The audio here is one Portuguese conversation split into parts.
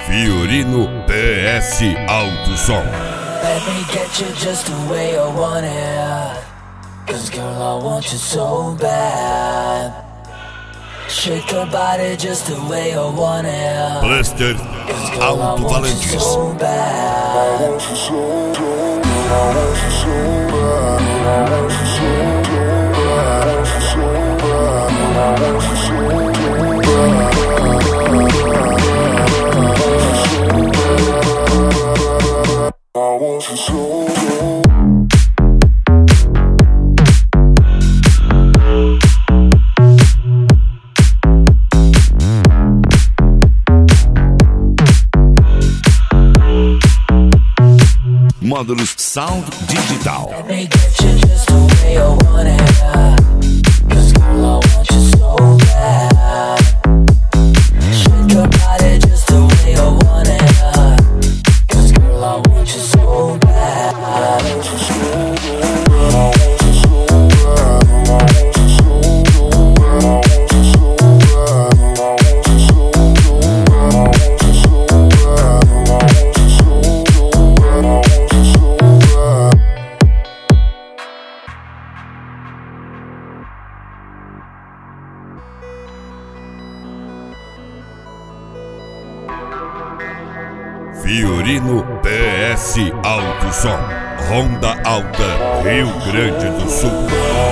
Fiorino PS Alto Som. Let me get you just the way I want it. 'Cause girl, I want you so bad. Shake your body just the way I want it. Blaster Alto Valentis. So bad. I want you so bad. I want you so bad. I want you so bad. I want you so bad. I want you so bad. I want you so bad. Módulos Sound Digital. Let me get you just the way I want it. 'Cause girl, I want you so bad. Shake your body just the way I want it. 'Cause girl, I want you so bad. I want you so bad. I want you so bad. I want you so bad. I want you so bad. I want you so bad. I want you so bad. I want you so bad. I want you so bad. Fiorino PS Alto Som. Ronda Alta, Rio Grande do Sul.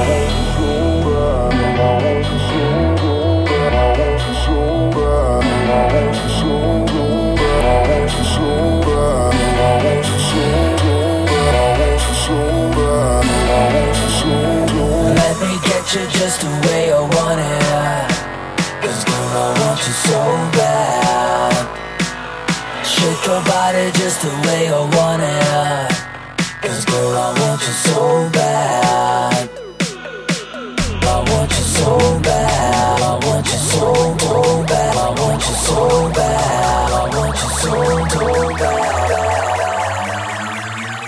Let me get you just the way I want it. 'Cause girl, I want you so bad. Shake your body just the way I want it. 'Cause girl, I want you so bad. I want you so bad. I want you so bad. I want you so bad. I want you so bad.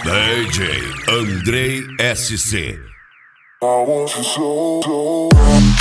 DJ Andrei SC. I want you so